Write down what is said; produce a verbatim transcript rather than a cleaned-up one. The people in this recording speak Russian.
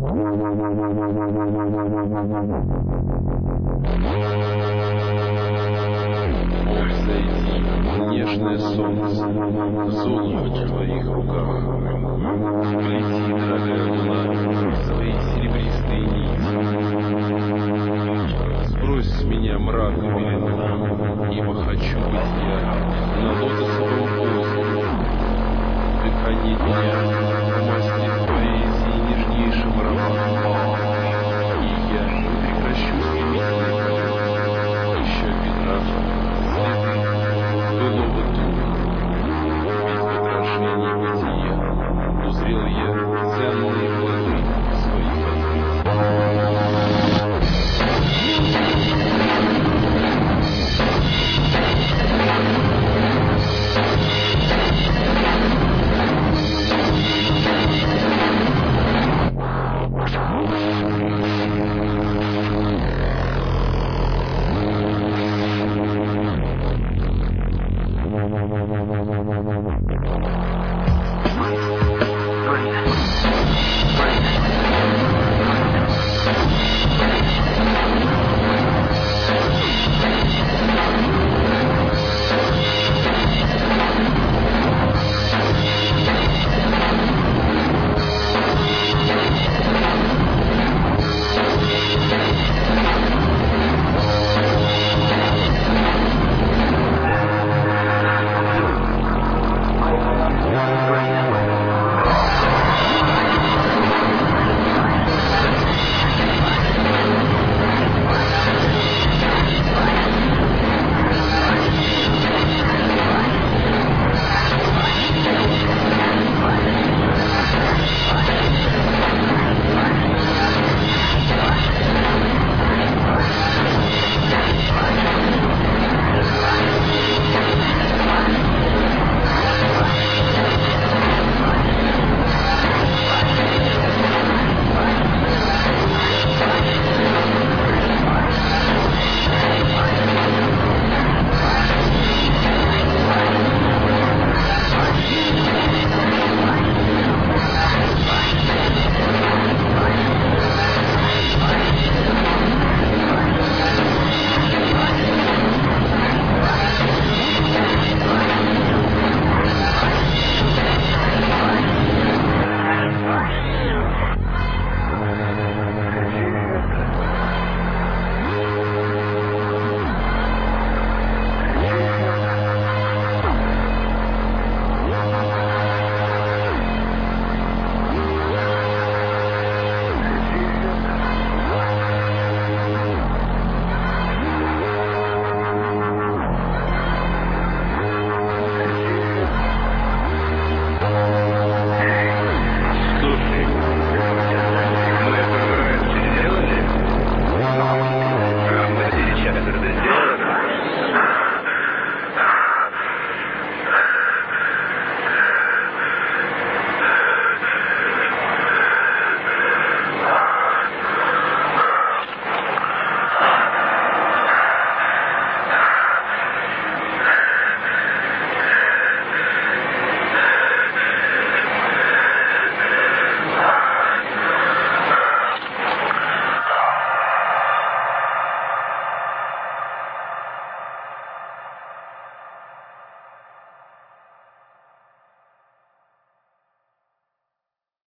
Нежное солнце, золото в твоих руках. Полети, дорогая луна, свои серебристые нити. Сбрось с меня мрак и белину, ибо хочу быть я на лотосовом озере. Дыхание дня, мастер поэзии нежнейшим романом. И я не прекращу стремительный полет, еще ветра, следы былого духа. Без украшений бытия узрел я ценные плоды своих Breathe. Breathe.